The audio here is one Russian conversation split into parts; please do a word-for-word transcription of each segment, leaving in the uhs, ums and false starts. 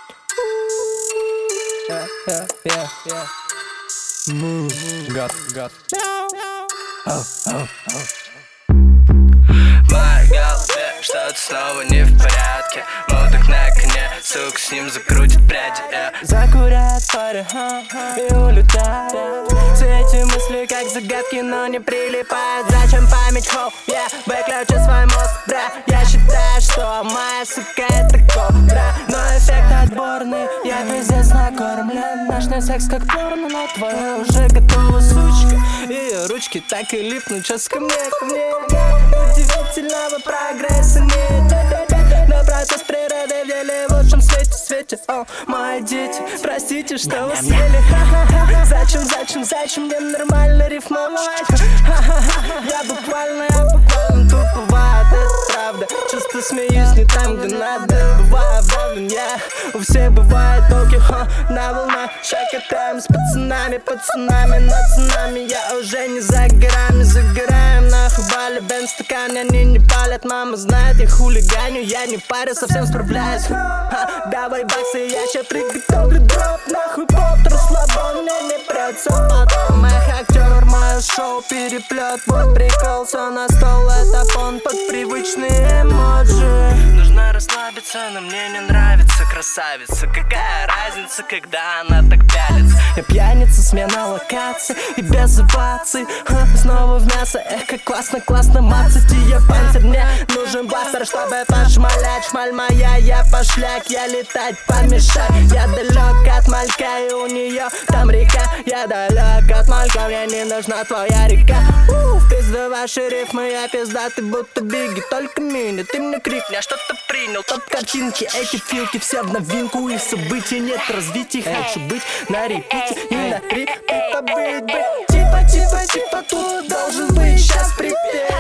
Yeah, yeah, yeah, yeah. Move, got, got. Oh, oh, oh. В моей голове что-то снова не в порядке. Мудак на коне, сука, с ним закрутит пряди, yeah. Закурят пари, и улетают. Все эти мысли как загадки, но не прилипают. Зачем память, хоу, я выключу свой мозг, бра. Я считаю, что моя сука это кобра, но эффект отборный, я пиздец накормлен. Наш не секс как порно, но твоя уже готова, сучка. Ее ручки так и липнут, сейчас ко мне, ко мне. Удивительного прогресса нет. Но процесс природы в деле в лучшем свете, свете. О, мои дети, простите, что вы съели. Зачем, зачем, зачем мне нормально рифмовать? Я буквально, я буквально тут бывает, это правда. Часто смеюсь не там, где надо. Бываю вдавлен я, у всех бывает токи, на волнах. Шакатаем с пацанами, пацанами, но цунами. Я уже не за горами, загораем нахуй бали. Бен в стакане, они не палят, мама знает, я хулиганю. Я не парю, совсем справляюсь. Ха, давай баксы, я ща приготовлю дроп. Нахуй поп, расслабон, мне не прется потом. Эх, актер, мое шоу переплет. Вот прикол, все на стол, это фон под привычные эмоджи. Нужно расслабиться, но мне не нравится красавица. Какая разница, когда она так пялится? Я пьяница, смена локации и без оваций. Ха, снова в мясо, эх, как классно, классно мацать. И я панцирь, мне нужен бластер, чтобы пошмалять. Шмаль моя, я пошляк, я летать помешать. Я далек от малька, и у нее там река. Я далек от малька, мне не нужна твоя река. У, в пизду ваши рифмы, я пиздатый, будто биги. Только мини, ты мне крикни, я что-то принял. Топ картинки, эти филки, все в новинку. И событий нет развития, хочу быть на репите. И на репит побыть, быть. Типа, типа, типа, тут должен быть сейчас припев.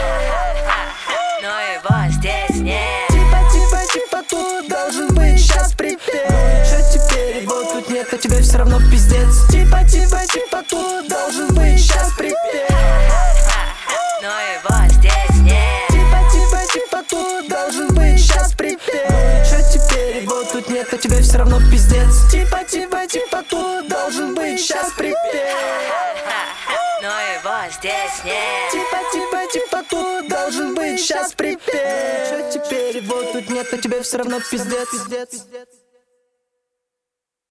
Но его здесь нет. Типа, типа, типа, тут должен быть сейчас припев. Ну и чё теперь, его тут нет, а тебе все равно пиздец. Типа, типа, типа, тут должен быть сейчас припев. Но его здесь нет. Типа, типа, типа, тут должен быть сейчас припев. Ну и чё теперь, его тут нет, а тебе все равно пиздец. Типа, типа, типа, тут должен быть сейчас припев. Но его здесь нет. Типа, типа, типа, тут должен быть сейчас припев. Чё теперь, его тут нет, а тебе все равно пиздец.